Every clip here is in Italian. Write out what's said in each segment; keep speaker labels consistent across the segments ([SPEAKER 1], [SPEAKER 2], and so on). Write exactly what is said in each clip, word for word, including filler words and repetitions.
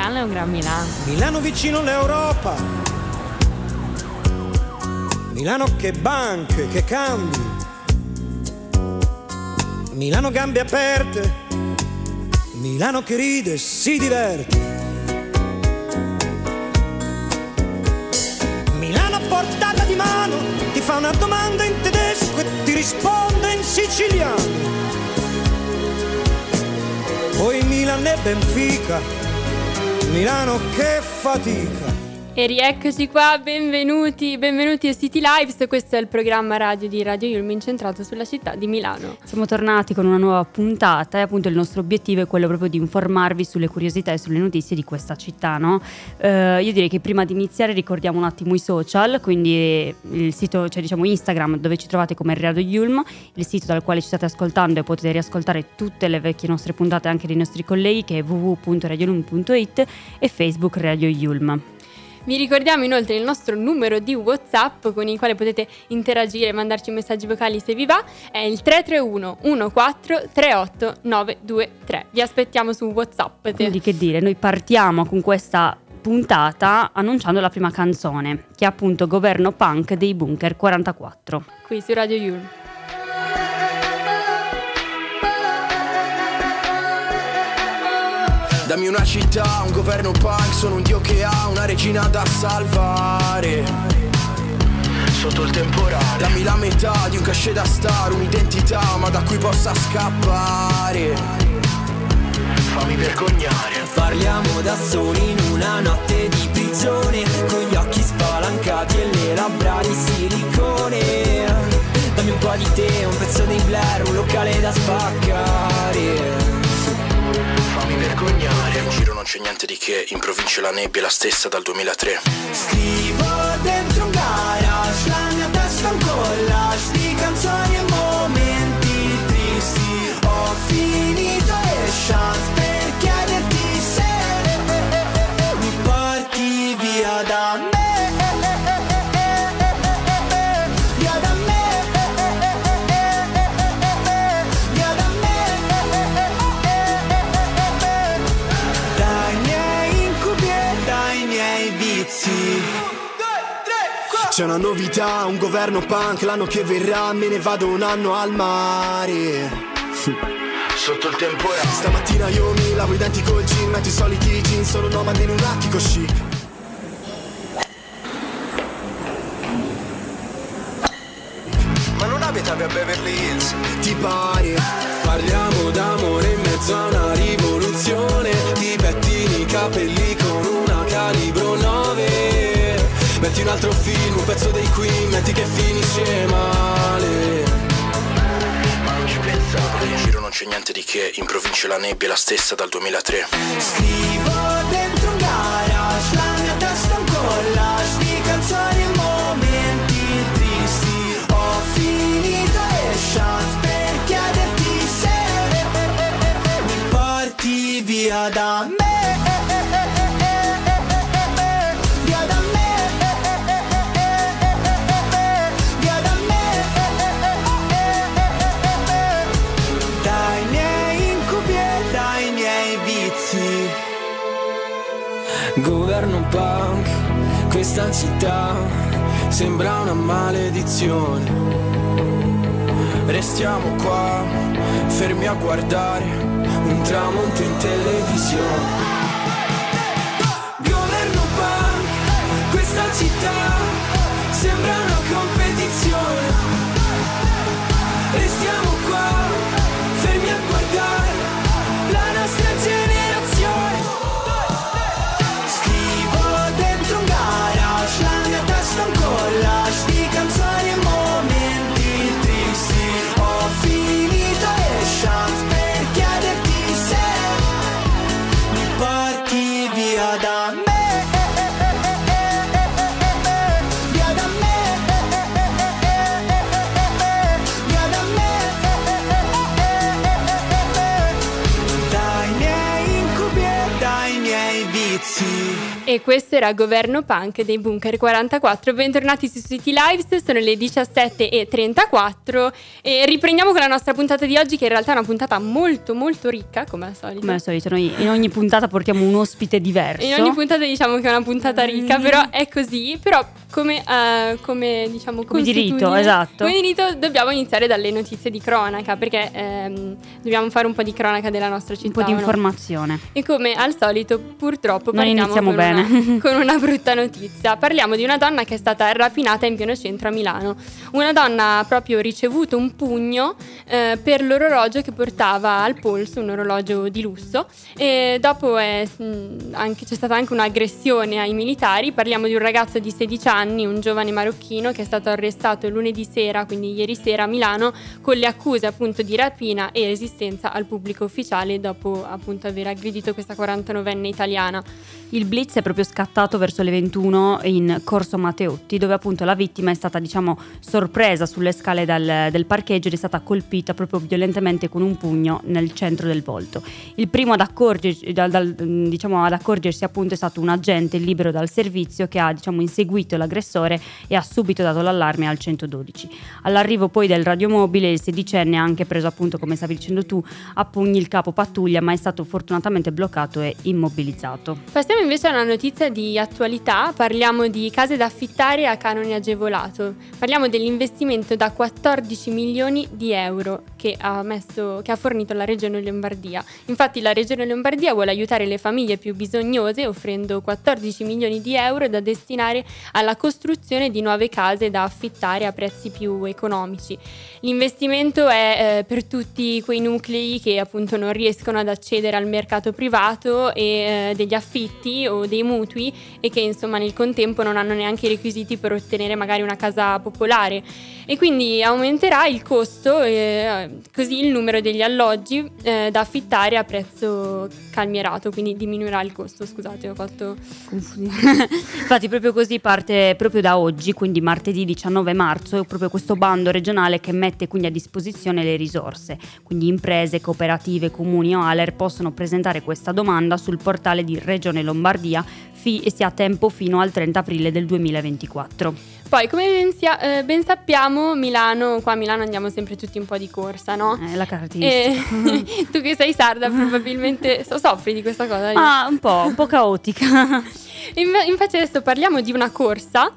[SPEAKER 1] Milano è un gran Milano.
[SPEAKER 2] Milano vicino all'Europa, Milano che banche, che cambi, Milano gambe aperte, Milano che ride e si diverte, Milano a portata di mano, ti fa una domanda in tedesco e ti risponde in siciliano. Poi Milano e Benfica, Milano che fatica.
[SPEAKER 1] E rieccoci qua, benvenuti, benvenuti a City Lives, questo è il programma radio di Radio Yulm incentrato sulla città di Milano.
[SPEAKER 3] Siamo tornati con una nuova puntata e appunto il nostro obiettivo è quello proprio di informarvi sulle curiosità e sulle notizie di questa città, no? Eh, io direi che prima di iniziare ricordiamo un attimo i social, quindi il sito, cioè diciamo Instagram, dove ci trovate come Radio Yulm, il sito dal quale ci state ascoltando e potete riascoltare tutte le vecchie nostre puntate anche dei nostri colleghi, che è w w w punto radio yulm punto i t, e Facebook Radio Yulm.
[SPEAKER 1] Vi ricordiamo inoltre il nostro numero di WhatsApp con il quale potete interagire e mandarci messaggi vocali se vi va, è il tre tre uno uno quattro tre otto nove due tre. Vi aspettiamo su WhatsApp.
[SPEAKER 3] Quindi che dire, noi partiamo con questa puntata annunciando la prima canzone, che è appunto Governo Punk dei Bunker quarantaquattro.
[SPEAKER 1] Qui su Radio Yulm.
[SPEAKER 4] Dammi una città, un governo punk, sono un dio che ha una regina da salvare sotto il temporale. Dammi la metà di un cachet da star, un'identità ma da cui possa scappare. Fammi vergognare.
[SPEAKER 5] Parliamo da soli in una notte di prigione, con gli occhi spalancati e le labbra di silicone. Dammi un po' di te, un pezzo di Blair, un locale da spaccare.
[SPEAKER 4] Fammi vergognare. In giro non c'è niente di che, in provincia la nebbia è la stessa dal duemilatré.
[SPEAKER 5] Scrivo dentro un garage, la mia testa è un collage di canzoni e momenti tristi. Ho finito le chance per chiederti se mi porti via da me.
[SPEAKER 4] C'è una novità, un governo punk, l'anno che verrà me ne vado un anno al mare sotto il temporale. Stamattina io mi lavo i denti col gin, metto i soliti jeans, sono nomade in un attico chic. Ma non abitavi a Beverly Hills? Ti pare? Parliamo d'amore in mezzo a una rivoluzione, ti pettini i capelli con una calibro nove. Metti un altro film, un pezzo dei Queen, metti che finisce male. Ma non ci pensavo. In giro non c'è niente di che, in provincia la nebbia è la stessa dal duemilatré.
[SPEAKER 5] Scrivo dentro un garage, la mia testa è un collage di canzoni e momenti tristi. Ho finito le chance per chiederti se mi porti via da me.
[SPEAKER 4] Governo punk, questa città sembra una maledizione. Restiamo qua, fermi a guardare un tramonto in televisione. Governo punk, questa città sembra una competizione. Restiamo qua, fermi a guardare la nostra generazione. La mia testa è un collage di canzoni e momenti tristi. Ho finito le chance per chiederti se mi porti via da me. Via da me. Via da me. Dai miei incubi e dai miei vizi.
[SPEAKER 1] E questo questo era Governo Punk dei Bunker quarantaquattro. Bentornati su City Lives, sono le diciassette e trentaquattro e riprendiamo con la nostra puntata di oggi, che in realtà è una puntata molto molto ricca, come al solito.
[SPEAKER 3] Come al solito, noi in ogni puntata portiamo un ospite diverso.
[SPEAKER 1] In ogni puntata diciamo che è una puntata ricca, però è così, però come, uh, come diciamo
[SPEAKER 3] come diritto, esatto.
[SPEAKER 1] Come diritto dobbiamo iniziare dalle notizie di cronaca, perché ehm, dobbiamo fare un po' di cronaca della nostra città.
[SPEAKER 3] Un po' di
[SPEAKER 1] no?
[SPEAKER 3] informazione.
[SPEAKER 1] E come al solito, purtroppo,
[SPEAKER 3] non iniziamo
[SPEAKER 1] con
[SPEAKER 3] bene
[SPEAKER 1] una, con una brutta notizia. Parliamo di una donna che è stata rapinata in pieno centro a Milano. Una donna ha proprio ricevuto un pugno eh, per l'orologio che portava al polso, un orologio di lusso, e dopo è, mh, anche, c'è stata anche un'aggressione ai militari. Parliamo di un ragazzo di sedici anni, un giovane marocchino che è stato arrestato lunedì sera, quindi ieri sera a Milano, con le accuse appunto di rapina e resistenza al pubblico ufficiale dopo appunto aver aggredito questa quarantanovenne italiana.
[SPEAKER 3] Il blitz è proprio scattato verso le ventuno in Corso Matteotti, dove appunto la vittima è stata, diciamo, sorpresa sulle scale dal, del parcheggio ed è stata colpita proprio violentemente con un pugno nel centro del volto. Il primo ad accorgersi, dal, dal, diciamo, ad accorgersi appunto è stato un agente libero dal servizio che ha, diciamo, inseguito l'aggressore e ha subito dato l'allarme al centododici. All'arrivo poi del radiomobile il sedicenne ha anche preso, appunto, come stavi dicendo tu, a pugni il capo pattuglia, ma è stato fortunatamente bloccato e immobilizzato.
[SPEAKER 1] Passiamo invece a una notizia di attualità. Parliamo di case da affittare a canone agevolato. Parliamo dell'investimento da quattordici milioni di euro che ha, messo, che ha fornito la Regione Lombardia. Infatti la Regione Lombardia vuole aiutare le famiglie più bisognose offrendo quattordici milioni di euro da destinare alla costruzione di nuove case da affittare a prezzi più economici. L'investimento è eh, per tutti quei nuclei che appunto non riescono ad accedere al mercato privato e eh, degli affitti o dei mutui, e che insomma nel contempo non hanno neanche i requisiti per ottenere magari una casa popolare, e quindi aumenterà il costo e così il numero degli alloggi eh, da affittare a prezzo calmierato, quindi diminuirà il costo. Scusate, ho fatto
[SPEAKER 3] confusione. Infatti proprio così parte proprio da oggi, quindi martedì diciannove marzo, proprio questo bando regionale che mette quindi a disposizione le risorse. Quindi imprese, cooperative, comuni o A L E R possono presentare questa domanda sul portale di Regione Lombardia fi- e si ha tempo fino al trenta aprile del duemilaventiquattro.
[SPEAKER 1] Poi, come ben, sia, eh, ben sappiamo, Milano, qua a Milano andiamo sempre tutti un po' di corsa, no?
[SPEAKER 3] È la caratteristica.
[SPEAKER 1] E tu che sei sarda probabilmente so, soffri di questa cosa.
[SPEAKER 3] Ah, un po', un po' caotica.
[SPEAKER 1] Infatti adesso parliamo di una corsa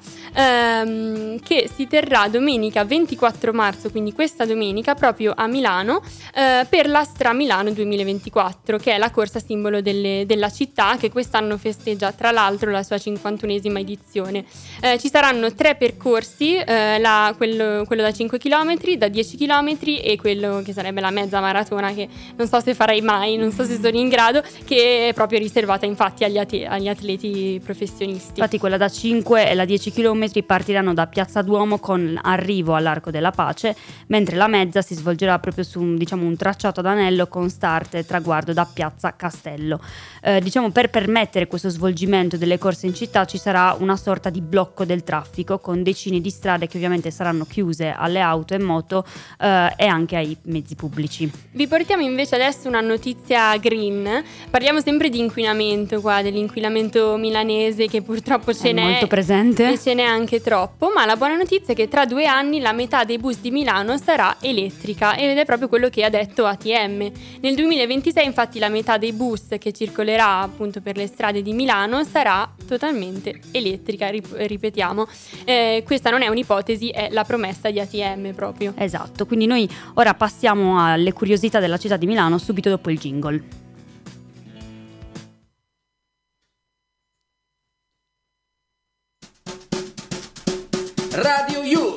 [SPEAKER 1] ehm, che si terrà domenica ventiquattro marzo, quindi questa domenica, proprio a Milano, eh, per la Stra Milano duemilaventiquattro, che è la corsa simbolo delle, della città, che quest'anno festeggia tra l'altro la sua cinquantunesima edizione. Eh, ci saranno tre percorsi, eh, la, quello, quello da cinque chilometri, da dieci chilometri e quello che sarebbe la mezza maratona, che non so se farai mai, non so se sono in grado, che è proprio riservata infatti agli, at- agli atleti professionisti.
[SPEAKER 3] Infatti quella da cinque e la dieci chilometri partiranno da Piazza Duomo con arrivo all'Arco della Pace, mentre la mezza si svolgerà proprio su un, diciamo, un tracciato ad anello con start e traguardo da Piazza Castello. Eh, diciamo per permettere questo svolgimento delle corse in città ci sarà una sorta di blocco del traffico con decine di strade che ovviamente saranno chiuse alle auto e moto eh, e anche ai mezzi pubblici.
[SPEAKER 1] Vi portiamo invece adesso una notizia green. Parliamo sempre di inquinamento qua, dell'inquinamento milanese che purtroppo ce
[SPEAKER 3] è
[SPEAKER 1] n'è
[SPEAKER 3] molto presente
[SPEAKER 1] e ce n'è anche troppo, ma la buona notizia è che tra due anni la metà dei bus di Milano sarà elettrica, ed è proprio quello che ha detto A T M. Nel duemilaventisei infatti la metà dei bus che circolerà appunto per le strade di Milano sarà totalmente elettrica, rip- ripetiamo. Eh, questa non è un'ipotesi, è la promessa di A T M proprio.
[SPEAKER 3] Esatto, quindi noi ora passiamo alle curiosità della città di Milano subito dopo il jingle.
[SPEAKER 4] Radio You.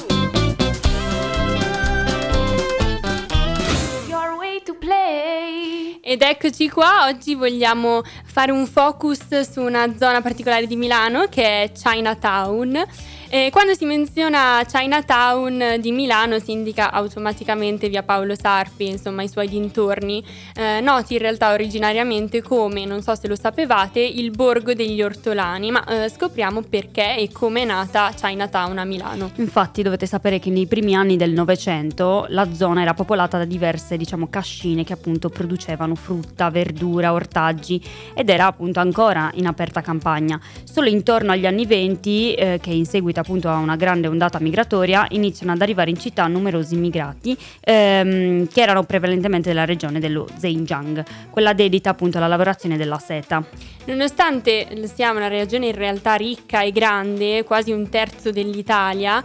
[SPEAKER 1] Your way to play. Ed eccoci qua, oggi vogliamo fare un focus su una zona particolare di Milano che è Chinatown. Eh, quando si menziona Chinatown di Milano si indica automaticamente via Paolo Sarpi, insomma i suoi dintorni, eh, noti in realtà originariamente come, non so se lo sapevate, il borgo degli ortolani, ma eh, scopriamo perché e come è nata Chinatown a Milano.
[SPEAKER 3] Infatti dovete sapere che nei primi anni del Novecento la zona era popolata da diverse, diciamo, cascine che appunto producevano frutta, verdura, ortaggi ed era appunto ancora in aperta campagna. Solo intorno agli anni venti, eh, che in seguito appunto a una grande ondata migratoria, iniziano ad arrivare in città numerosi immigrati ehm, che erano prevalentemente della regione dello Zhejiang, quella dedita appunto alla lavorazione della seta.
[SPEAKER 1] Nonostante sia una regione in realtà ricca e grande, quasi un terzo dell'Italia,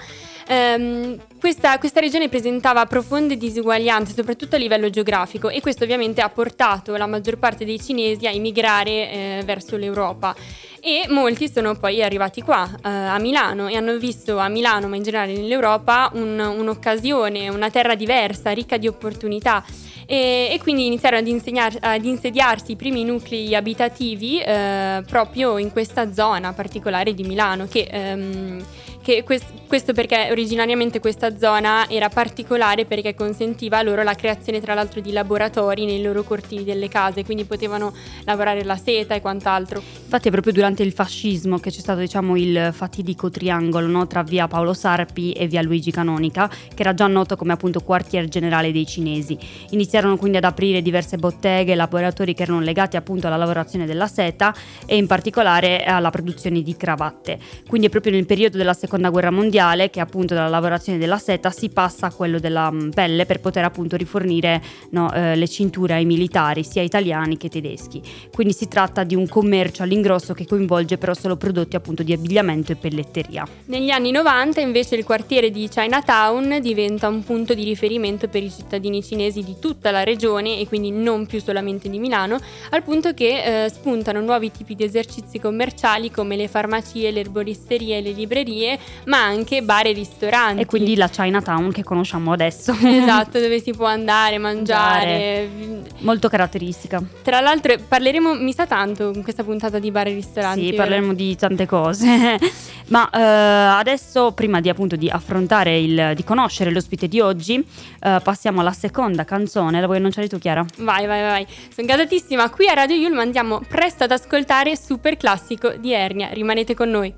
[SPEAKER 1] ehm, questa, questa regione presentava profonde disuguaglianze, soprattutto a livello geografico, e questo ovviamente ha portato la maggior parte dei cinesi a emigrare eh, verso l'Europa. E molti sono poi arrivati qua, eh, a Milano, e hanno visto a Milano, ma in generale nell'Europa, un, un'occasione, una terra diversa, ricca di opportunità. E, e quindi iniziarono ad, insegnar, ad insediarsi i primi nuclei abitativi eh, proprio in questa zona particolare di Milano, che, ehm, che quest, questo perché originariamente questa zona era particolare perché consentiva loro la creazione tra l'altro di laboratori nei loro cortili delle case, quindi potevano lavorare la seta e quant'altro.
[SPEAKER 3] Infatti è proprio durante il fascismo che c'è stato, diciamo, il fatidico triangolo, no, tra via Paolo Sarpi e via Luigi Canonica, che era già noto come appunto quartier generale dei cinesi. Iniziarono quindi ad aprire diverse botteghe e laboratori che erano legati appunto alla lavorazione della seta e in particolare alla produzione di cravatte. Quindi è proprio nel periodo della seconda guerra mondiale che appunto dalla lavorazione della seta si passa a quello della pelle per poter appunto rifornire, no, eh, le cinture ai militari sia italiani che tedeschi. Quindi si tratta di un commercio all'ingrosso che coinvolge però solo prodotti appunto di abbigliamento e pelletteria.
[SPEAKER 1] Negli anni novanta invece il quartiere di Chinatown diventa un punto di riferimento per i cittadini cinesi di tutta la regione e quindi non più solamente di Milano, al punto che eh, spuntano nuovi tipi di esercizi commerciali come le farmacie, le erboristerie, le librerie, ma anche bar e ristoranti.
[SPEAKER 3] E quindi la Chinatown che conosciamo adesso.
[SPEAKER 1] Esatto, dove si può andare, mangiare.
[SPEAKER 3] Molto caratteristica.
[SPEAKER 1] Tra l'altro parleremo, mi sa tanto in questa puntata di bar e ristoranti.
[SPEAKER 3] Sì, parleremo di tante cose. Ma eh, adesso, prima di appunto di affrontare il, di conoscere l'ospite di oggi, eh, passiamo alla seconda canzone. La vuoi annunciare tu, Chiara?
[SPEAKER 1] Vai, vai, vai. Sono gasatissima. Qui a Radio Yulm andiamo presto ad ascoltare Super Classico di Ernia. Rimanete con noi.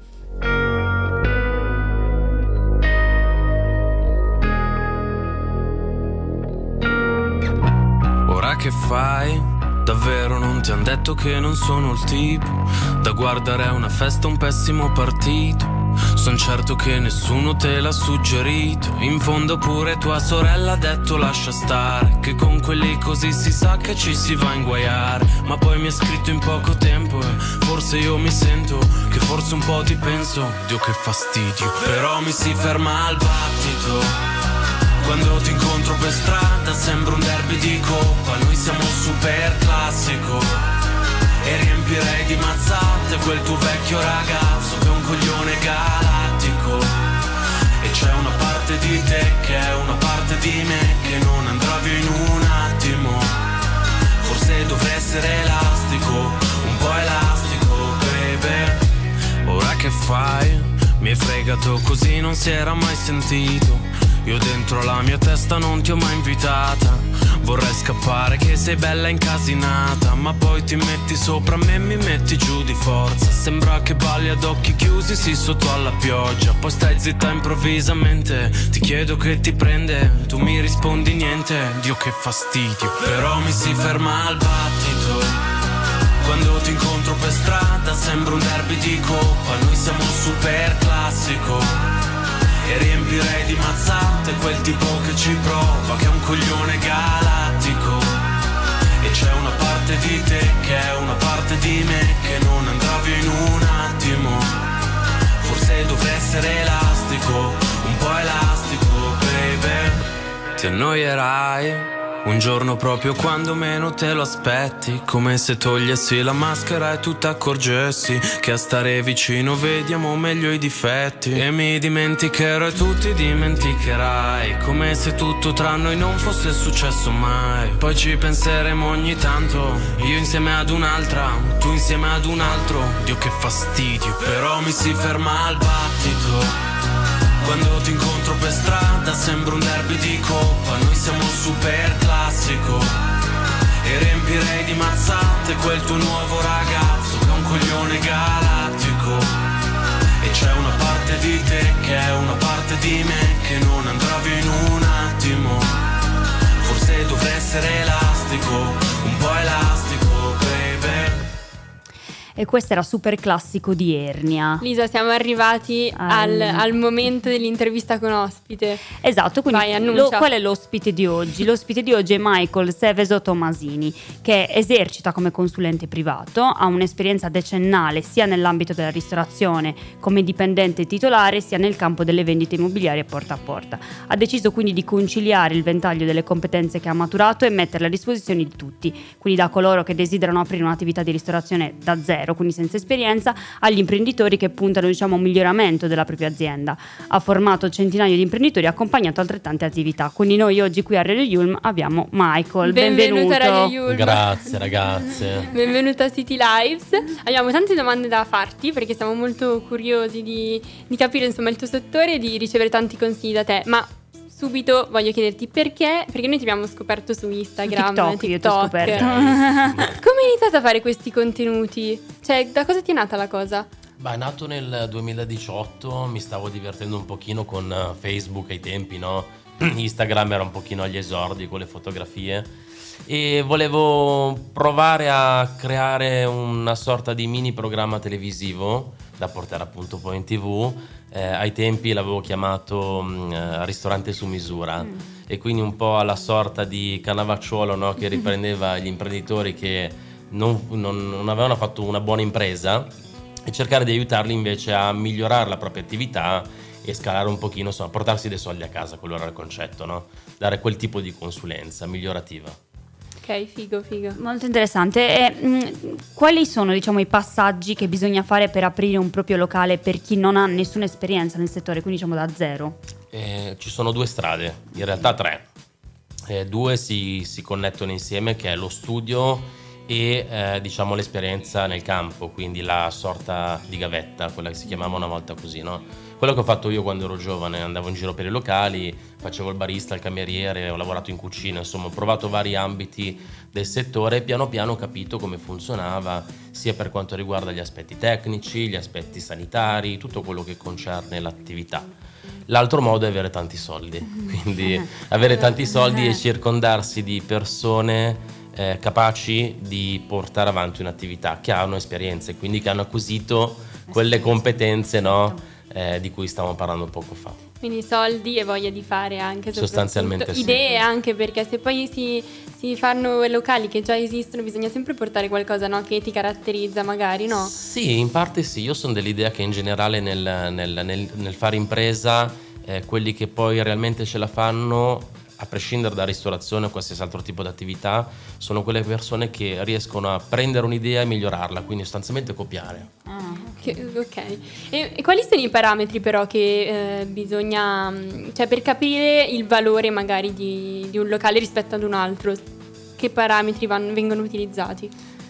[SPEAKER 6] Ora che fai? Davvero non ti han detto che non sono il tipo da guardare a una festa un pessimo partito? Son certo che nessuno te l'ha suggerito. In fondo pure tua sorella ha detto lascia stare, che con quelli così si sa che ci si va a inguaiare. Ma poi mi ha scritto in poco tempo e forse io mi sento che forse un po' ti penso. Dio che fastidio, però mi si ferma al battito. Quando ti incontro per strada sembra un derby di coppa. Noi siamo super classico e riempirei di mazzate quel tuo vecchio ragazzo che è un coglione galattico. E c'è una parte di te che è una parte di me che non andrà via in un attimo. Forse dovrei essere elastico, un po' elastico, baby. Ora che fai? Mi hai fregato così non si era mai sentito. Io dentro la mia testa non ti ho mai invitata. Vorrei scappare che sei bella incasinata, ma poi ti metti sopra me e mi metti giù di forza. Sembra che balli ad occhi chiusi, sì, sotto alla pioggia. Poi stai zitta improvvisamente, ti chiedo che ti prende, tu mi rispondi niente. Dio che fastidio, però mi si ferma al battito. Quando ti incontro per strada sembra un derby di coppa. Noi siamo super classico e riempirei di mazzate quel tipo che ci prova, che è un coglione galattico. E c'è una parte di te che è una parte di me che non andrà via in un attimo. Forse dovrei essere elastico, un po' elastico, baby. Ti annoierai un giorno proprio quando meno te lo aspetti, come se togliessi la maschera e tu ti accorgessi che a stare vicino vediamo meglio i difetti. E mi dimenticherò e tu ti dimenticherai, come se tutto tra noi non fosse successo mai. Poi ci penseremo ogni tanto, io insieme ad un'altra, tu insieme ad un altro. Dio che fastidio, però mi si ferma al battito. Quando ti incontro per strada sembra un derby di coppa. Noi siamo super classico e riempirei di mazzate quel tuo nuovo ragazzo che è un coglione galattico. E c'è una parte di te che è una parte di me che non andrà via in un attimo. Forse dovrei essere elastico, un po' elastico,
[SPEAKER 3] e questo era Super Classico di Ernia.
[SPEAKER 1] Lisa, siamo arrivati al, al momento dell'intervista con ospite.
[SPEAKER 3] Esatto, quindi
[SPEAKER 1] Vai,
[SPEAKER 3] lo, qual è l'ospite di oggi? L'ospite di oggi è Michael Seveso Tomasini, che esercita come consulente privato, ha un'esperienza decennale sia nell'ambito della ristorazione come dipendente titolare, sia nel campo delle vendite immobiliari a porta a porta. Ha deciso quindi di conciliare il ventaglio delle competenze che ha maturato e metterle a disposizione di tutti, quindi da coloro che desiderano aprire un'attività di ristorazione da zero, quindi senza esperienza, agli imprenditori che puntano, diciamo, a un miglioramento della propria azienda. Ha formato centinaia di imprenditori e accompagnato altrettante attività. Quindi noi oggi qui a Radio Yulm abbiamo Michael.
[SPEAKER 1] Benvenuto,
[SPEAKER 3] benvenuto.
[SPEAKER 1] a Radio Yulm.
[SPEAKER 7] Grazie ragazze.
[SPEAKER 1] Benvenuto a City Lives. Abbiamo tante domande da farti perché siamo molto curiosi di, di capire insomma il tuo settore e di ricevere tanti consigli da te. Ma subito voglio chiederti perché, perché noi ti abbiamo scoperto su Instagram,
[SPEAKER 3] su TikTok,
[SPEAKER 1] TikTok.
[SPEAKER 3] io ti ho scoperto.
[SPEAKER 1] Come hai iniziato a fare questi contenuti? Cioè, da cosa ti è nata la cosa?
[SPEAKER 7] Beh, è nato nel duemiladiciotto, mi stavo divertendo un pochino con Facebook ai tempi, no? Instagram era un pochino agli esordi con le fotografie e volevo provare a creare una sorta di mini programma televisivo da portare appunto poi in tv. Eh, ai tempi l'avevo chiamato mh, ristorante su misura mm. e quindi un po' alla sorta di Cannavacciuolo, no? Che riprendeva gli imprenditori che non, non, non avevano fatto una buona impresa e cercare di aiutarli invece a migliorare la propria attività e scalare un pochino, insomma, portarsi dei soldi a casa, quello era il concetto, no? Dare quel tipo di consulenza migliorativa.
[SPEAKER 1] Ok, figo, figo.
[SPEAKER 3] Molto interessante. E, mh, quali sono, diciamo, i passaggi che bisogna fare per aprire un proprio locale per chi non ha nessuna esperienza nel settore, quindi diciamo da zero?
[SPEAKER 7] Eh, ci sono due strade, in realtà tre. Eh, due si, si connettono insieme, che è lo studio e eh, diciamo l'esperienza nel campo, quindi la sorta di gavetta, quella che si chiamava una volta così, no? Quello che ho fatto io quando ero giovane, andavo in giro per i locali, facevo il barista, il cameriere, ho lavorato in cucina, insomma ho provato vari ambiti del settore e piano piano ho capito come funzionava, sia per quanto riguarda gli aspetti tecnici, gli aspetti sanitari, tutto quello che concerne l'attività. L'altro modo è avere tanti soldi, quindi avere tanti soldi e circondarsi di persone Eh, capaci di portare avanti un'attività, che hanno esperienze, quindi che hanno acquisito quelle competenze, no? eh, di cui stavamo parlando poco fa.
[SPEAKER 1] Quindi soldi e voglia di fare anche,
[SPEAKER 7] sostanzialmente sì.
[SPEAKER 1] Idee anche, perché se poi si, si fanno locali che già esistono bisogna sempre portare qualcosa, no? Che ti caratterizza magari, no?
[SPEAKER 7] Sì, in parte sì, io sono dell'idea che in generale nel, nel, nel, nel fare impresa eh, quelli che poi realmente ce la fanno, a prescindere da ristorazione o qualsiasi altro tipo di attività, sono quelle persone che riescono a prendere un'idea e migliorarla, quindi sostanzialmente copiare.
[SPEAKER 1] Ah, ok. E, e quali sono i parametri però che eh, bisogna, cioè per capire il valore magari di, di un locale rispetto ad un altro, che parametri vanno, vengono utilizzati?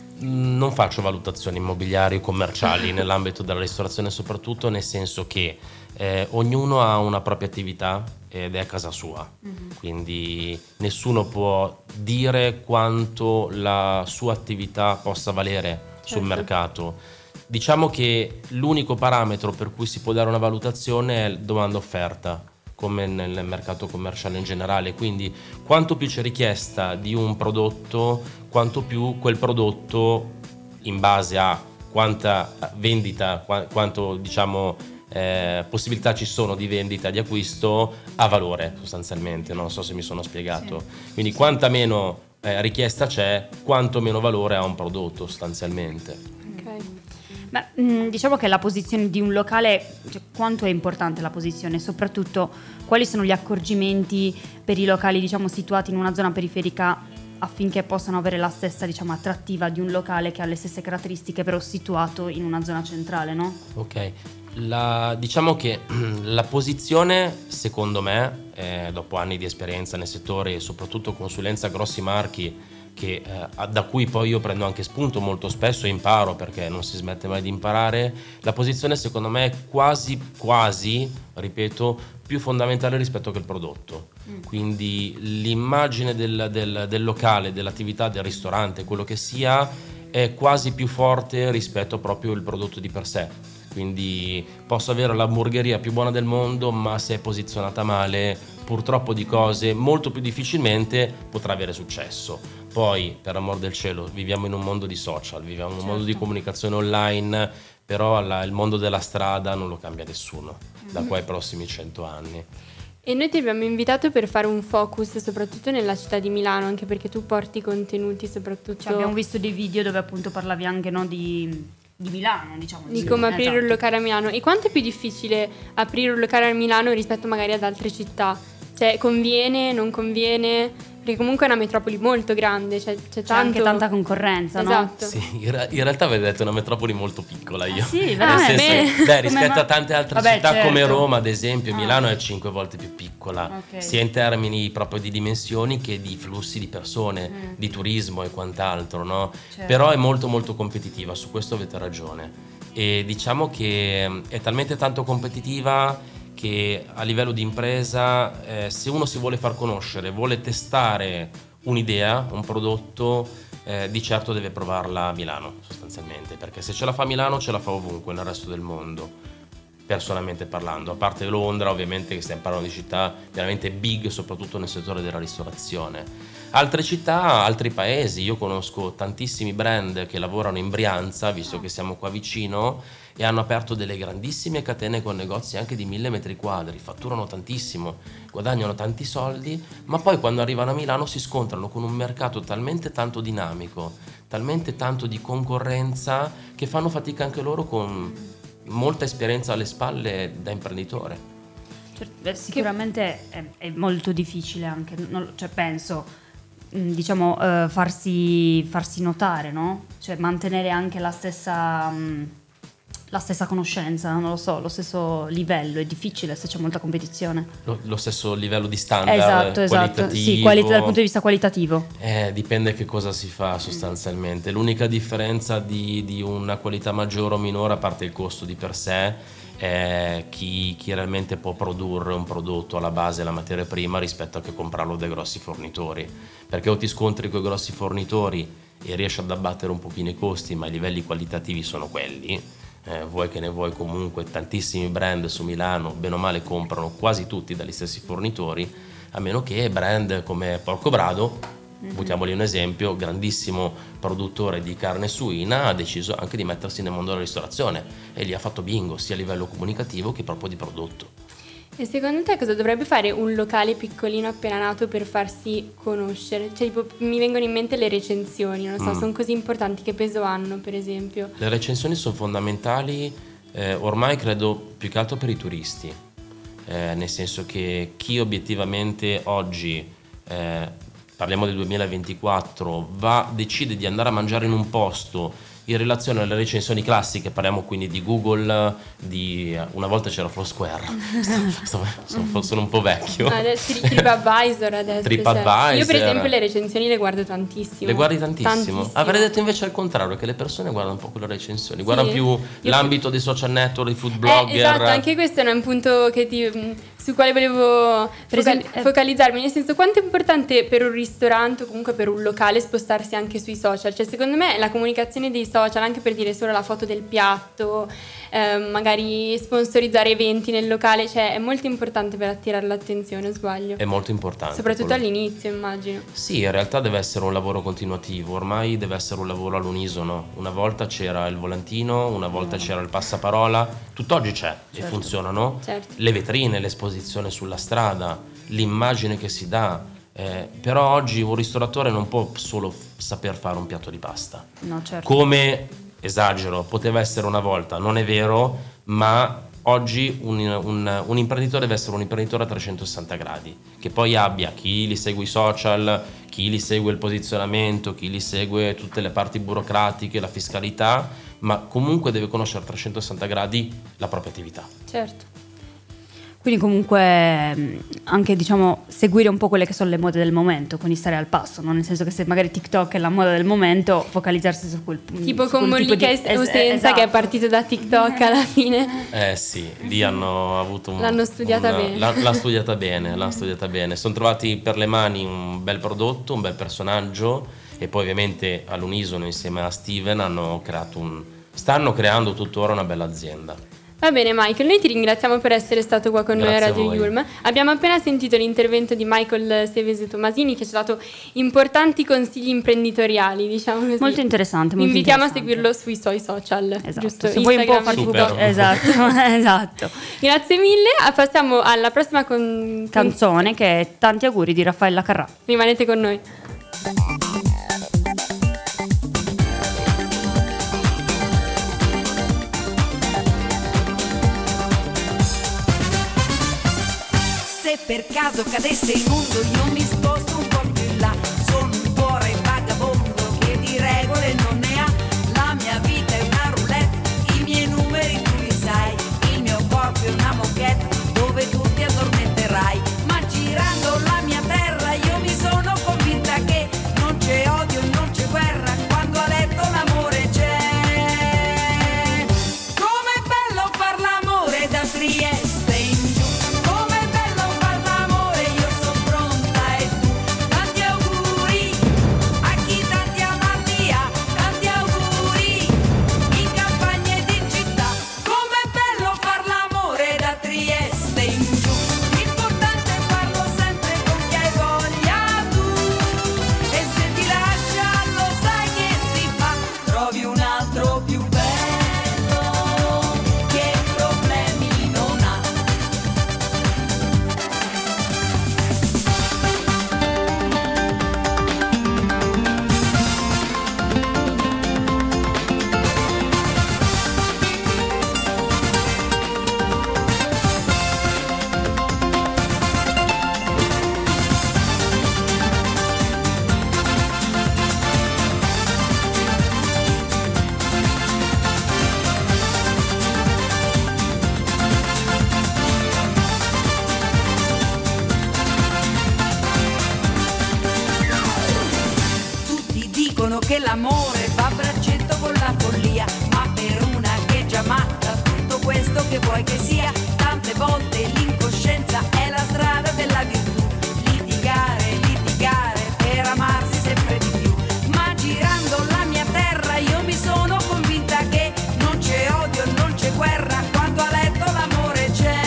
[SPEAKER 7] Non faccio valutazioni immobiliari o commerciali nell'ambito della ristorazione, soprattutto nel senso che eh, ognuno ha una propria attività ed è a casa sua, mm-hmm. quindi nessuno può dire quanto la sua attività possa valere certo. sul mercato. Diciamo che l'unico parametro per cui si può dare una valutazione è domanda-offerta, come nel mercato commerciale in generale, quindi quanto più c'è richiesta di un prodotto, quanto più quel prodotto, in base a quanta vendita, quanto diciamo eh, possibilità ci sono di vendita, di acquisto, ha valore sostanzialmente, non so se mi sono spiegato. Sì. Quindi quanta meno eh, richiesta c'è, quanto meno valore ha un prodotto sostanzialmente.
[SPEAKER 3] Beh, mh, diciamo che la posizione di un locale, cioè, quanto è importante la posizione, soprattutto quali sono gli accorgimenti per i locali, diciamo, situati in una zona periferica affinché possano avere la stessa, diciamo, attrattiva di un locale che ha le stesse caratteristiche però situato in una zona centrale, no? Ok,
[SPEAKER 7] la, diciamo che la posizione, secondo me, eh, dopo anni di esperienza nel settore e soprattutto consulenza a grossi marchi, che eh, da cui poi io prendo anche spunto molto spesso e imparo, perché non si smette mai di imparare, la posizione secondo me è quasi quasi, ripeto, più fondamentale rispetto che il prodotto. Mm. Quindi l'immagine del, del, del locale, dell'attività, del ristorante, quello che sia, è quasi più forte rispetto proprio al prodotto di per sé. Quindi posso avere l'hamburgeria più buona del mondo, ma se è posizionata male, purtroppo di cose molto più difficilmente potrà avere successo. poi, per amor del cielo, viviamo in un mondo di social, viviamo in un
[SPEAKER 3] Certo.
[SPEAKER 7] mondo di comunicazione online, però la- il mondo della strada non lo cambia nessuno da qua ai prossimi cento anni.
[SPEAKER 1] E noi ti abbiamo invitato per fare un focus soprattutto nella città di Milano, anche perché tu porti contenuti soprattutto
[SPEAKER 3] Cioè, abbiamo visto dei video dove appunto parlavi anche, no, di, di Milano, diciamo.
[SPEAKER 1] di
[SPEAKER 3] Sì,
[SPEAKER 1] come aprire
[SPEAKER 3] esatto.
[SPEAKER 1] un locale a Milano. E quanto è più difficile aprire un locale a Milano rispetto magari ad altre città? Cioè, conviene, non conviene? Perché comunque è una metropoli molto grande, cioè, c'è,
[SPEAKER 3] C'è
[SPEAKER 1] tanto...
[SPEAKER 3] anche tanta concorrenza, no?
[SPEAKER 1] Esatto.
[SPEAKER 7] Sì, in, ra- in realtà avete detto una metropoli molto piccola io.
[SPEAKER 3] Ah, sì,
[SPEAKER 7] Nel
[SPEAKER 3] veramente?
[SPEAKER 7] senso, beh, rispetto
[SPEAKER 3] Come
[SPEAKER 7] a tante altre
[SPEAKER 3] Vabbè,
[SPEAKER 7] città
[SPEAKER 3] certo.
[SPEAKER 7] come Roma, ad esempio,
[SPEAKER 3] Ah.
[SPEAKER 7] Milano è cinque volte più piccola,
[SPEAKER 3] Ok.
[SPEAKER 7] sia in termini proprio di dimensioni che di flussi di persone,
[SPEAKER 3] Mm.
[SPEAKER 7] di turismo e quant'altro, no?
[SPEAKER 3] Certo.
[SPEAKER 7] Però è molto molto competitiva, su questo avete ragione. E diciamo che mm, è talmente tanto competitiva che a livello di impresa, eh, se uno si vuole far conoscere, vuole testare un'idea, un prodotto, eh, di certo deve provarla a Milano sostanzialmente, perché se ce la fa a Milano ce la fa ovunque nel resto del mondo, personalmente parlando, a parte Londra ovviamente, che stiamo parlando di città veramente big, soprattutto nel settore della ristorazione. Altre città, altri paesi, io conosco tantissimi brand che lavorano in Brianza, visto che siamo qua vicino, e hanno aperto delle grandissime catene con negozi anche di mille metri quadri, fatturano tantissimo, guadagnano tanti soldi, ma poi quando arrivano a Milano si scontrano con un mercato talmente tanto dinamico, talmente tanto di concorrenza, che fanno fatica anche loro con molta esperienza alle spalle da imprenditore.
[SPEAKER 3] Certo, beh, sicuramente è, è molto difficile anche, non- cioè penso, mh, diciamo, eh, farsi, farsi notare, no? Cioè mantenere anche la stessa, mh, la stessa conoscenza, non lo so, lo stesso livello, è difficile se c'è molta competizione.
[SPEAKER 7] Lo, lo stesso livello di standard
[SPEAKER 3] Esatto, esatto,
[SPEAKER 7] qualitativo.
[SPEAKER 3] sì, quali- dal punto di vista qualitativo.
[SPEAKER 7] Eh, dipende che cosa si fa sostanzialmente. L'unica differenza di, di una qualità maggiore o minore, a parte il costo di per sé, è chi, chi realmente può produrre un prodotto alla base, la materia prima, rispetto a che comprarlo dai grossi fornitori. Perché o ti scontri con i grossi fornitori e riesci ad abbattere un pochino i costi, ma i livelli qualitativi sono quelli. Eh, vuoi che ne vuoi, comunque tantissimi brand su Milano bene o male comprano quasi tutti dagli stessi fornitori, a meno che brand come Porcobrado, buttiamoli un esempio, grandissimo produttore di carne suina, ha deciso anche di mettersi nel mondo della ristorazione e gli ha fatto bingo sia a livello comunicativo che proprio di prodotto.
[SPEAKER 1] E secondo te cosa dovrebbe fare un locale piccolino appena nato per farsi conoscere? Cioè, tipo, mi vengono in mente le recensioni, non so,
[SPEAKER 7] Mm.
[SPEAKER 1] sono così importanti, che peso hanno, per esempio?
[SPEAKER 7] Le recensioni sono fondamentali, eh, ormai credo più che altro per i turisti, eh, nel senso che chi obiettivamente oggi, eh, parliamo del duemilaventiquattro, va, decide di andare a mangiare in un posto in relazione alle recensioni classiche, parliamo quindi di Google, di una volta c'era Foursquare, sono, sono, sono un po' vecchio.
[SPEAKER 1] Ah, adesso Tri- TripAdvisor adesso.
[SPEAKER 7] TripAdvisor.
[SPEAKER 1] Io per esempio le recensioni le guardo tantissimo.
[SPEAKER 7] Le guardi tantissimo?
[SPEAKER 1] Tantissimo.
[SPEAKER 7] Avrei detto invece al contrario, che le persone guardano poco le recensioni, guardano
[SPEAKER 1] Sì.
[SPEAKER 7] più
[SPEAKER 1] Io-
[SPEAKER 7] l'ambito dei social network, dei food
[SPEAKER 1] Eh,
[SPEAKER 7] blogger.
[SPEAKER 1] esatto, anche questo è un punto che ti, mh, su quale volevo
[SPEAKER 3] Per
[SPEAKER 1] focal-
[SPEAKER 3] esempio, eh,
[SPEAKER 1] focalizzarmi, nel senso, quanto è importante per un ristorante o comunque per un locale spostarsi anche sui social. Cioè, secondo me la comunicazione dei social, anche per dire solo la foto del piatto, ehm, magari sponsorizzare eventi nel locale, cioè è molto importante per attirare l'attenzione, o sbaglio?
[SPEAKER 7] È molto importante.
[SPEAKER 1] Soprattutto
[SPEAKER 7] quello.
[SPEAKER 1] all'inizio, immagino.
[SPEAKER 7] Sì, in realtà deve essere un lavoro continuativo, ormai deve essere un lavoro all'unisono. Una volta c'era il volantino, una volta c'era il passaparola, tutt'oggi c'è e
[SPEAKER 3] Certo.
[SPEAKER 7] funzionano.
[SPEAKER 1] Certo.
[SPEAKER 7] Le vetrine, l'esposizione sulla strada, l'immagine che si dà. Eh, però oggi un ristoratore non può solo f- saper fare un piatto di pasta.
[SPEAKER 3] No, certo.
[SPEAKER 7] Come, esagero, poteva essere una volta, non è vero, ma oggi un, un- un imprenditore deve essere un imprenditore a trecentosessanta gradi, che poi abbia chi li segue i social, chi li segue il posizionamento, chi li segue tutte le parti burocratiche, la fiscalità, ma comunque deve conoscere a trecentosessanta gradi la propria attività.
[SPEAKER 1] Certo.
[SPEAKER 3] Quindi comunque mh, anche, diciamo, seguire un po' quelle che sono le mode del momento, quindi stare al passo, no? Nel senso che se magari TikTok è la moda del momento, focalizzarsi su quel
[SPEAKER 1] Tipo
[SPEAKER 3] su
[SPEAKER 1] con
[SPEAKER 3] quel tipo
[SPEAKER 1] Mollica
[SPEAKER 3] di-
[SPEAKER 1] e
[SPEAKER 3] es-
[SPEAKER 1] Osenza,
[SPEAKER 3] esatto.
[SPEAKER 1] che è partito da TikTok alla fine.
[SPEAKER 7] Eh sì, lì hanno avuto un...
[SPEAKER 1] L'hanno studiata
[SPEAKER 7] un-
[SPEAKER 1] bene.
[SPEAKER 7] l'ha- L'hanno studiata bene, l'hanno studiata bene. Sono trovati per le mani un bel prodotto, un bel personaggio, e poi ovviamente all'unisono insieme a Steven hanno creato un... stanno creando tuttora una bella azienda.
[SPEAKER 1] Va bene Michael, noi ti ringraziamo per essere stato qua con
[SPEAKER 7] Grazie
[SPEAKER 1] noi a
[SPEAKER 7] a
[SPEAKER 1] Radio
[SPEAKER 7] voi.
[SPEAKER 1] Yulm. Abbiamo appena sentito l'intervento di Michael Sevese Tomasini che ci ha dato importanti consigli imprenditoriali, diciamo così.
[SPEAKER 3] Molto interessante,
[SPEAKER 1] Vi
[SPEAKER 3] molto
[SPEAKER 1] invitiamo a
[SPEAKER 3] interessante.
[SPEAKER 1] seguirlo sui suoi social,
[SPEAKER 3] Esatto.
[SPEAKER 1] giusto?
[SPEAKER 3] Se vuoi un po'
[SPEAKER 1] Instagram,
[SPEAKER 3] farti
[SPEAKER 7] Super.
[SPEAKER 3] pubblicare. Esatto, esatto.
[SPEAKER 1] Grazie mille, ah, passiamo alla prossima con...
[SPEAKER 3] Canzone che è Tanti auguri di Raffaella Carrà.
[SPEAKER 1] Rimanete con noi.
[SPEAKER 8] Se per caso cadesse il mondo io mi sposto un po' più in là. Sono un cuore vagabondo che di regole non ne ha. La mia vita è una roulette, i miei numeri tu li sai. Il mio corpo è una moquette dove tu ti addormenterai. Ma girando la mia terra io mi sono convinta che non c'è odio, non c'è guerra quando a letto l'amore c'è. Com'è bello far l'amore da Trieste in giù. Com'è bello far l'amore, io sono pronta e tu. Tanti auguri a chi tanti amati ha. Tanti auguri in campagna ed in città. Com'è bello far l'amore da Trieste in giù. L'importante è farlo sempre con chi hai voglia tu. E se ti lascia lo sai che si fa. Trovi un altro più bello che problemi non ha. Tutti dicono che l'amore va a braccetto con la follia, ma per una che è già matta tutto questo che vuoi che sia. Tante volte l'incoscienza è la strada della virtù. Litigare, litigare per amarsi sempre di più. Ma girando la mia terra io mi sono convinta che non c'è odio, non c'è guerra quando a letto l'amore c'è.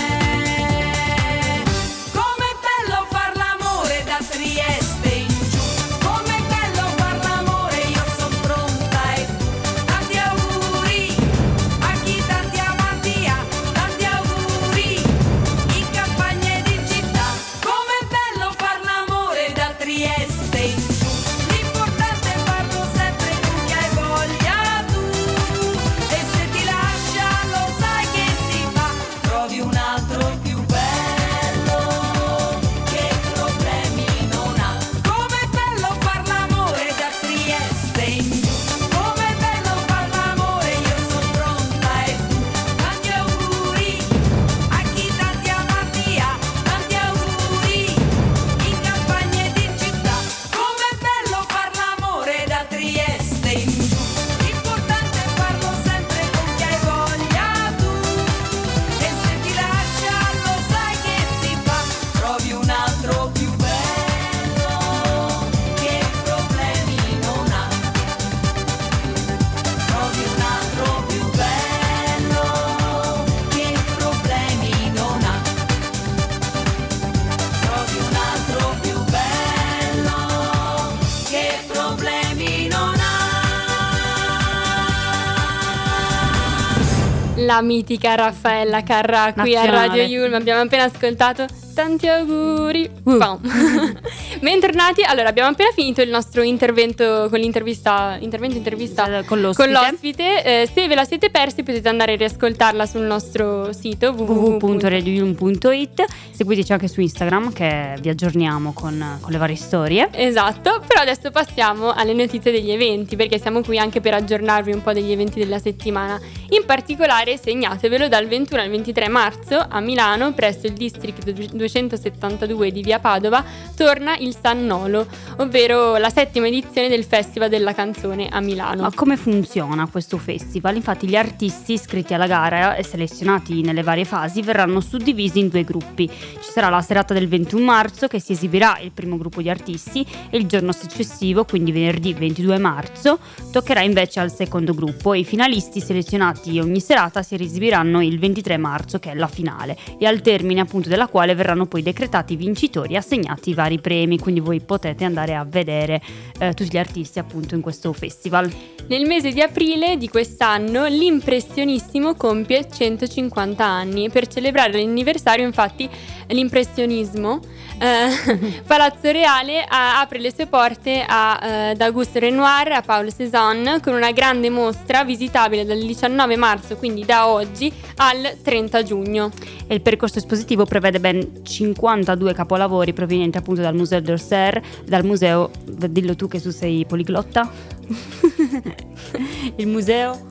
[SPEAKER 8] Com'è bello far l'amore da Trieste in giù. Com'è bello far l'amore, io sono pronta e tu. Tanti auguri a chi tanti amanti ha. Tanti auguri in campagna ed in città. Com'è bello far l'amore da Trieste in giù. L'importante è farlo sempre con chi hai voglia tu. E se ti lascia lo sai che si fa. Trovi un altro più bello che problemi non ha. Com'è bello far l'amore da Trieste in giù. Com'è bello far l'amore, io sono pronta e tu. Tanti auguri a chi tanti amanti ha. Tanti auguri in campagna ed in città. Com'è bello far l'amore da Trieste in giù. L'importante è farlo sempre con chi hai voglia tu. E se ti lascia lo sai che si fa. Trovi un altro più bello che problemi non ha. Trovi un altro più bello che problemi non ha. Trovi un altro più bello che problemi non ha.
[SPEAKER 1] La mitica Raffaella Carrà qui a
[SPEAKER 3] Nazionale.
[SPEAKER 1] Radio Yulm. Abbiamo appena ascoltato tanti auguri.
[SPEAKER 3] Uh.
[SPEAKER 1] Pam. Bentornati. Allora, abbiamo appena finito il nostro intervento con l'intervista intervento intervista
[SPEAKER 3] Eh, con l'ospite.
[SPEAKER 1] l'ospite. Eh, se ve la siete persi potete andare a riascoltarla sul nostro sito
[SPEAKER 3] w w w punto radio yulm punto i t. Seguiteci anche su Instagram che vi aggiorniamo con, con le varie storie.
[SPEAKER 1] Esatto, però adesso passiamo alle notizie degli eventi, perché siamo qui anche per aggiornarvi un po' degli eventi della settimana. In particolare segnatevelo dal ventuno al ventitré marzo a Milano presso il District duecentosettantadue di via Padova torna il San Nolo, ovvero la settima edizione del Festival della Canzone a Milano.
[SPEAKER 3] Ma come funziona questo festival? Infatti gli artisti iscritti alla gara e selezionati nelle varie fasi verranno suddivisi in due gruppi. Ci sarà la serata del ventuno marzo che si esibirà il primo gruppo di artisti e il giorno successivo, quindi venerdì ventidue marzo, toccherà invece al secondo gruppo e i finalisti selezionati ogni serata si esibiranno il ventitré marzo, che è la finale, e al termine appunto della quale verranno poi decretati i vincitori e assegnati i vari premi, quindi voi potete andare a vedere eh, tutti gli artisti appunto in questo festival.
[SPEAKER 1] Nel mese di aprile di quest'anno l'Impressionissimo compie centocinquanta anni. Per celebrare l'anniversario, infatti, l'impressionismo eh, Palazzo Reale a, apre le sue porte a, eh, ad Auguste Renoir, a Paul Cézanne, con una grande mostra visitabile dal diciannove marzo, quindi da oggi, al trenta giugno.
[SPEAKER 3] E il percorso espositivo prevede ben cinquantadue capolavori provenienti appunto dal Museo d'Orsay, dal museo, dillo tu che tu sei poliglotta, il museo...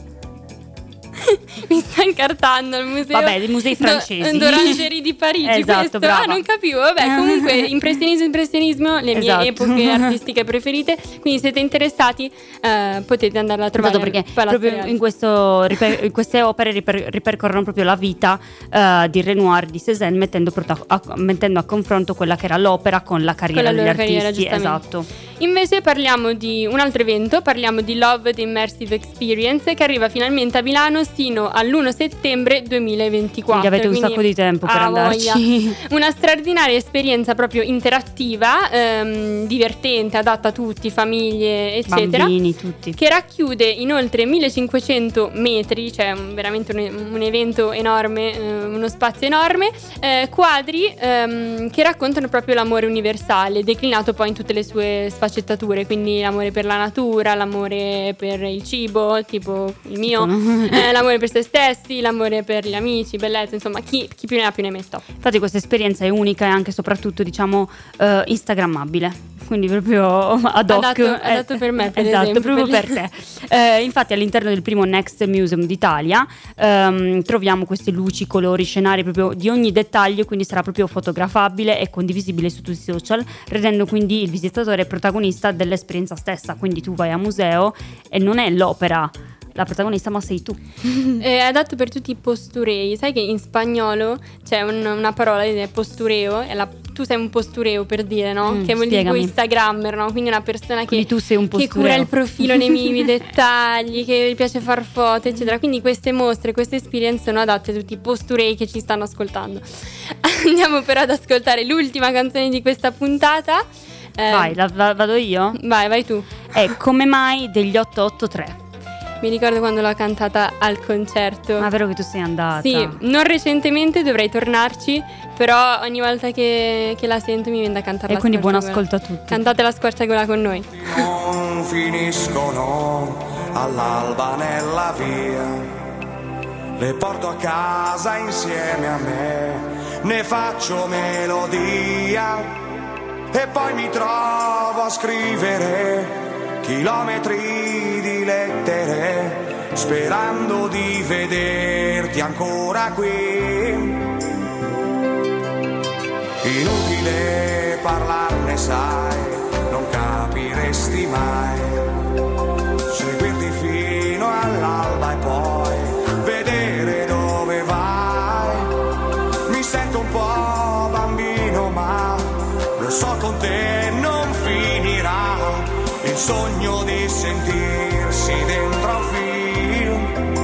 [SPEAKER 1] Mi sta incartando il museo.
[SPEAKER 3] Vabbè, i musei francesi.
[SPEAKER 1] d'Orangerie di Parigi.
[SPEAKER 3] Esatto,
[SPEAKER 1] questo
[SPEAKER 3] brava.
[SPEAKER 1] Ah, non capivo. Vabbè, comunque impressionismo, impressionismo, le mie
[SPEAKER 3] Esatto.
[SPEAKER 1] epoche artistiche preferite. Quindi se siete interessati eh, potete andarla a trovare.
[SPEAKER 3] Esatto, perché
[SPEAKER 1] Palazzo
[SPEAKER 3] proprio
[SPEAKER 1] Reale.
[SPEAKER 3] in, questo, riper- in queste opere riper- ripercorrono proprio la vita eh, di Renoir, di Cézanne, mettendo, prota- a, mettendo a confronto quella che era l'opera con la carriera
[SPEAKER 1] Con la
[SPEAKER 3] degli
[SPEAKER 1] loro carriera,
[SPEAKER 3] artisti.
[SPEAKER 1] giustamente.
[SPEAKER 3] Esatto.
[SPEAKER 1] Invece parliamo di un altro evento, parliamo di Love the Immersive Experience, che arriva finalmente a Milano sino all'primo settembre duemilaventiquattro.
[SPEAKER 3] Quindi avete un
[SPEAKER 1] Quindi,
[SPEAKER 3] sacco di tempo per
[SPEAKER 1] ah,
[SPEAKER 3] andarci.
[SPEAKER 1] voglia. Una straordinaria esperienza proprio interattiva, ehm, divertente, adatta a tutti, famiglie, eccetera.
[SPEAKER 3] Bambini, tutti.
[SPEAKER 1] Che racchiude in oltre millecinquecento metri, cioè un- veramente un, un evento enorme, eh, uno spazio enorme, eh, quadri ehm, che raccontano proprio l'amore universale, declinato poi in tutte le sue sfaccettature, quindi l'amore per la natura, l'amore per il cibo, tipo il mio, eh, l'amore per se stessi, l'amore per gli amici, bellezza, insomma, chi, chi più ne ha più ne metta.
[SPEAKER 3] Infatti questa esperienza è unica e anche soprattutto diciamo eh, instagrammabile. Quindi proprio ad hoc.
[SPEAKER 1] Adatto- adatto per me, per
[SPEAKER 3] esatto,
[SPEAKER 1] esempio,
[SPEAKER 3] proprio
[SPEAKER 1] per-
[SPEAKER 3] per te. Eh, infatti all'interno del primo Next Museum d'Italia ehm, troviamo queste luci, colori, scenari proprio di ogni dettaglio, quindi sarà proprio fotografabile e condivisibile su tutti i social, rendendo quindi il visitatore protagonista dell'esperienza stessa. Quindi tu vai a museo e non è l'opera la protagonista, ma sei tu.
[SPEAKER 1] È adatto per tutti i posturei. Sai che in spagnolo c'è un- una parola che è postureo, è la- tu sei un postureo, per dire, no?
[SPEAKER 3] Mm,
[SPEAKER 1] che vuol dire tipo
[SPEAKER 3] spiegami.
[SPEAKER 1] Instagrammer, no? Quindi una persona che,
[SPEAKER 3] Quindi tu sei un
[SPEAKER 1] che
[SPEAKER 3] postureo.
[SPEAKER 1] cura il profilo nei minimi dettagli, che gli piace far foto, eccetera. Quindi queste mostre, queste esperienze sono adatte a tutti i posturei che ci stanno ascoltando. Andiamo però ad ascoltare l'ultima canzone di questa puntata. Eh,
[SPEAKER 3] Vai, la- va- vado io?
[SPEAKER 1] Vai, vai tu.
[SPEAKER 3] È Come mai degli otto otto tre.
[SPEAKER 1] Mi ricordo quando l'ho cantata al concerto.
[SPEAKER 3] Ma è vero che tu sei andata?
[SPEAKER 1] Sì, non recentemente, dovrei tornarci, però ogni volta che, che la sento mi viene da cantare.
[SPEAKER 3] E quindi buon ascolto a tutti.
[SPEAKER 1] Cantate la squarciagola con noi.
[SPEAKER 2] Non finiscono all'alba nella via, le porto a casa insieme a me, ne faccio melodia e poi mi trovo a scrivere chilometri di lettere, sperando di vederti ancora qui. Inutile parlarne, sai, non capiresti mai. Seguirti fino all'alba e poi vedere dove vai. Mi sento un po' bambino, ma lo so con te non finirà. Il sogno di sentirsi dentro a un film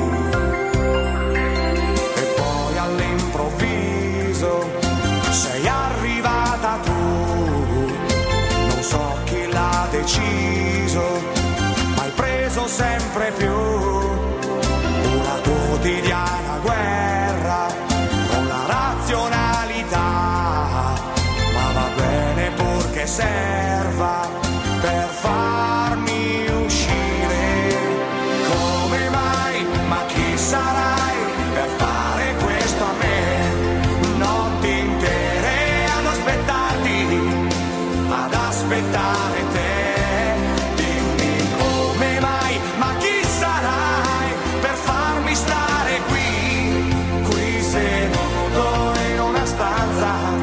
[SPEAKER 2] e poi all'improvviso sei arrivata tu. Non so chi l'ha deciso, ma hai preso sempre più una quotidiana guerra con la razionalità, ma va bene purché serva per farmi uscire. Come mai, ma chi sarai per fare questo a me? Notti intere ad aspettarti, ad aspettare te. Dimmi come mai, ma chi sarai per farmi stare qui, qui seduto in una stanza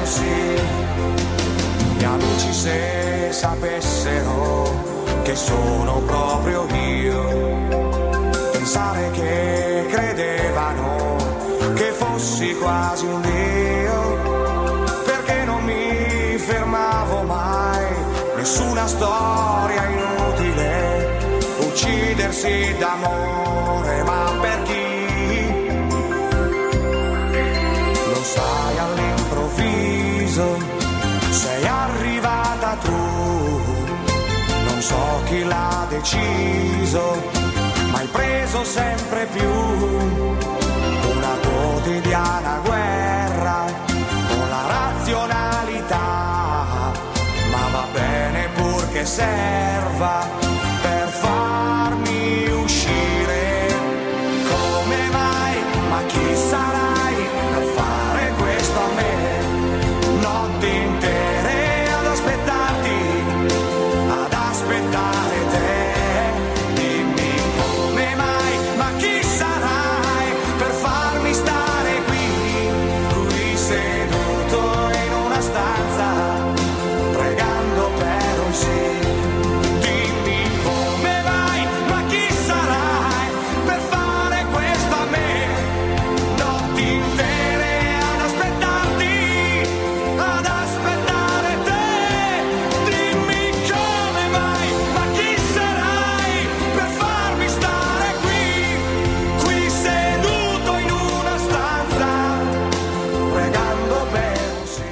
[SPEAKER 2] sì. Gli amici se sapessero che sono proprio io, pensare che credevano che fossi quasi un dio, perché non mi fermavo mai, nessuna storia inutile, uccidersi d'amore, ma per chi? Lo sai, all'improvviso sei arrivata tu, non so chi l'ha deciso, ma hai preso sempre più una quotidiana guerra con la razionalità, ma va bene purché serva per farmi uscire. Come mai? Ma chi sarai per fare questo a me? Notti intere ad aspettarti, ad aspettare te. Dimmi come mai, ma chi sarai per farmi stare qui, qui seduto in una stanza, pregando per un sì. Dimmi come mai, ma chi sarai per fare questo a me? Notti intere ad aspettarti, ad aspettare te. Dimmi come mai, ma chi sarai per farmi stare qui, qui seduto in una stanza, pregando per un sì.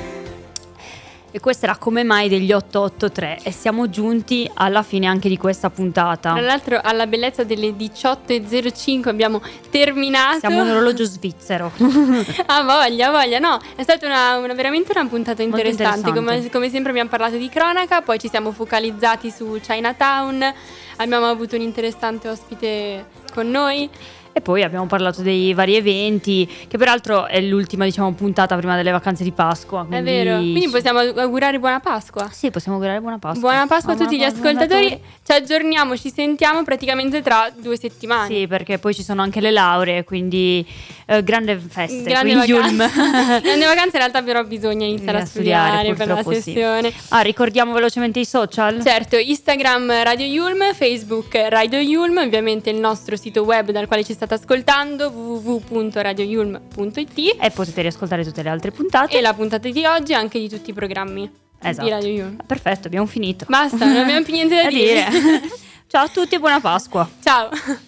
[SPEAKER 3] E questa era Come mai degli otto otto tre e siamo giunti alla fine anche di questa puntata.
[SPEAKER 1] Tra l'altro, alla bellezza delle diciotto e zero cinque abbiamo terminato.
[SPEAKER 3] Siamo un orologio svizzero.
[SPEAKER 1] Ah, voglia, voglia. No, è stata una, una- veramente una puntata
[SPEAKER 3] Molto
[SPEAKER 1] interessante.
[SPEAKER 3] interessante.
[SPEAKER 1] Come, come sempre abbiamo parlato di cronaca, poi ci siamo focalizzati su Chinatown. Abbiamo avuto un interessante ospite con noi.
[SPEAKER 3] E poi abbiamo parlato dei vari eventi, che peraltro è l'ultima, diciamo, puntata prima delle vacanze di Pasqua.
[SPEAKER 1] È
[SPEAKER 3] quindi-
[SPEAKER 1] vero. Quindi possiamo augurare buona Pasqua.
[SPEAKER 3] Sì, possiamo augurare buona Pasqua.
[SPEAKER 1] Buona Pasqua a
[SPEAKER 3] Buona
[SPEAKER 1] tutti gli
[SPEAKER 3] Pasqua,
[SPEAKER 1] ascoltatori.
[SPEAKER 3] buon
[SPEAKER 1] Ci aggiorniamo, ci sentiamo praticamente tra due settimane.
[SPEAKER 3] Sì, perché poi ci sono anche le lauree, quindi eh, grande feste.
[SPEAKER 1] Grande
[SPEAKER 3] quindi
[SPEAKER 1] vacanza.
[SPEAKER 3] Yulm.
[SPEAKER 1] Grande vacanza, in realtà però bisogna iniziare
[SPEAKER 3] Eh,
[SPEAKER 1] a studiare, per la
[SPEAKER 3] purtroppo sì.
[SPEAKER 1] sessione.
[SPEAKER 3] Ah, ricordiamo velocemente i social?
[SPEAKER 1] Certo, Instagram Radio Yulm, Facebook Radio Yulm, ovviamente il nostro sito web dal quale ci state ascoltando w w w punto radio yulm punto i t
[SPEAKER 3] E potete riascoltare tutte le altre puntate.
[SPEAKER 1] e la puntata di oggi e anche di tutti i programmi
[SPEAKER 3] Esatto.
[SPEAKER 1] di Radio Yulm.
[SPEAKER 3] Perfetto, abbiamo finito.
[SPEAKER 1] Basta, non abbiamo più niente da
[SPEAKER 3] Da
[SPEAKER 1] dire.
[SPEAKER 3] dire. Ciao a tutti e buona Pasqua.
[SPEAKER 1] Ciao.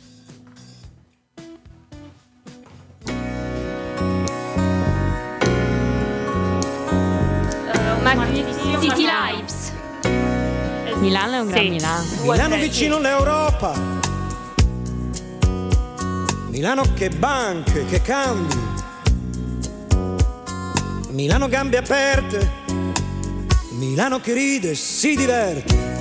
[SPEAKER 1] City Lives.
[SPEAKER 9] Milano è un gran
[SPEAKER 3] Sì.
[SPEAKER 9] Milano.
[SPEAKER 2] Milano vicino all'Europa, Milano che banche, che cambi, Milano gambe aperte, Milano che ride e si diverte.